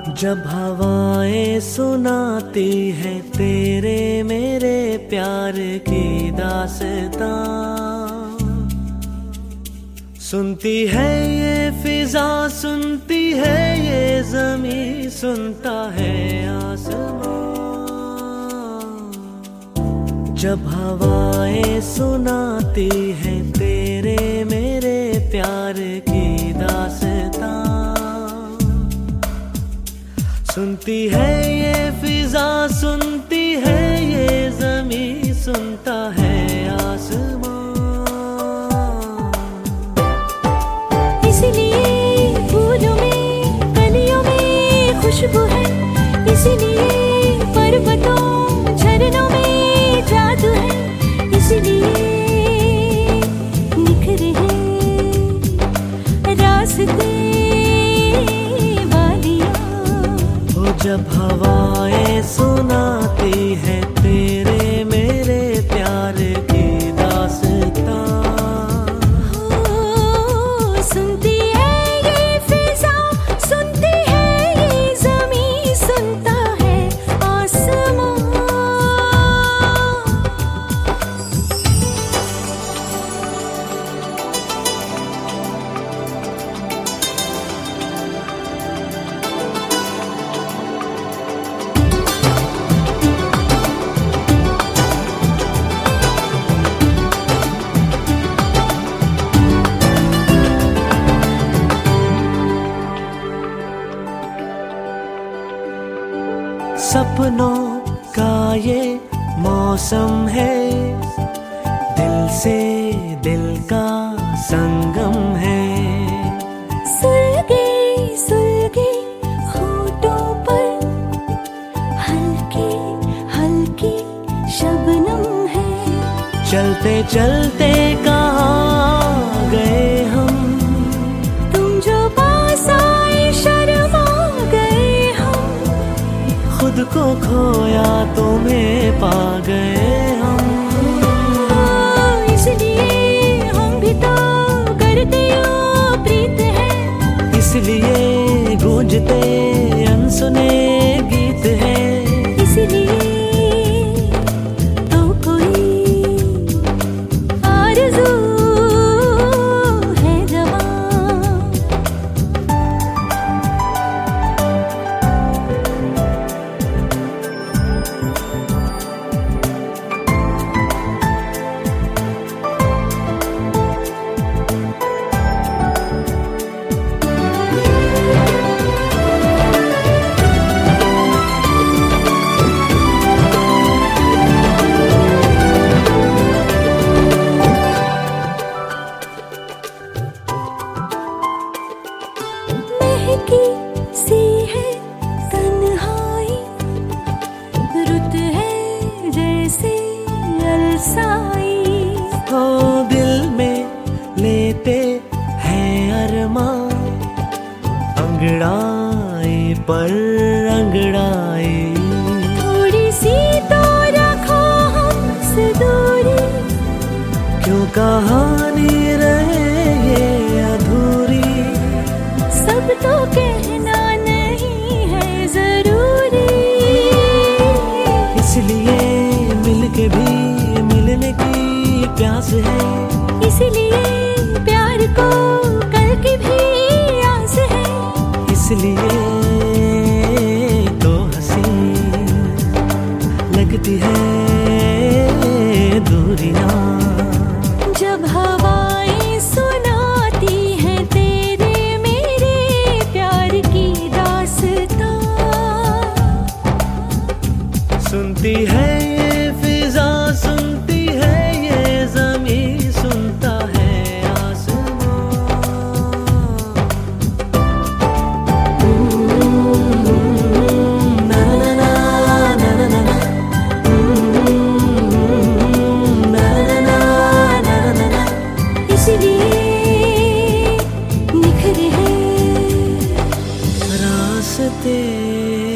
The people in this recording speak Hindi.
जब हवाएं सुनाती है तेरे मेरे प्यार की दास्तां, सुनती है ये फिजा, सुनती है ये ज़मीं, सुनता है आसमां। जब हवाएं सुनाती है तेरे मेरे प्यार की दास्तां, सुनती है ये फिजा, सुनती है ये ज़मीं, सुनता है आसमां। इसलिए फूलों में कलियों में खुशबू है, इसलिए पर्वतों झरनों में जादू है, इसलिए निखरे हैं रास्ते वादियां। जब हवाएं सुनाती है तेरे मेरे प्यार की दास्तां, सुनती है ये फिजा, सुनती है ये ज़मीं, सुनता है आसमां। सपनों का ये मौसम है, दिल से दिल का संगम है। सुलगे सुलगे होठों पर हल्की हल्की शबनम है। चलते चलते कहाँ गए हम, तुम जो पास आए शर्मा गए हम। खुद को खोया तुम्हें पा गए हम। इसलिए हम भी तो करते हो प्रीत है, इसलिए गूंजते अनसुने गीत है। इसलिए तो कोई आरज़ू है जवां। महकी सी है तन्हाई, रुत है जैसे अलसाई। हो दिल में लेते हैं अरमां, अंगड़ाई पर अंगड़ाई। थोड़ी सी तो रखो हमसे दूरी, क्यों कहानी रहे ये अधूरी। सब तो कहना नहीं है जरूरी। इसलिए मिलके भी मिलने की प्यास है, इसलिए प्यार को कल की भी आस है। इसलिए तो हंसी लगती है दूरियां। जब हवाएं सुनाती हैं तेरे मेरे प्यार की दास्तां, सुनती है ये फिजा, सुनती है ये ज़मीं, सुनता है आसमां। ना ना ना ना ना ना ना, ना ना ना ना ना ना। इसलिए निखरे हैं रास्ते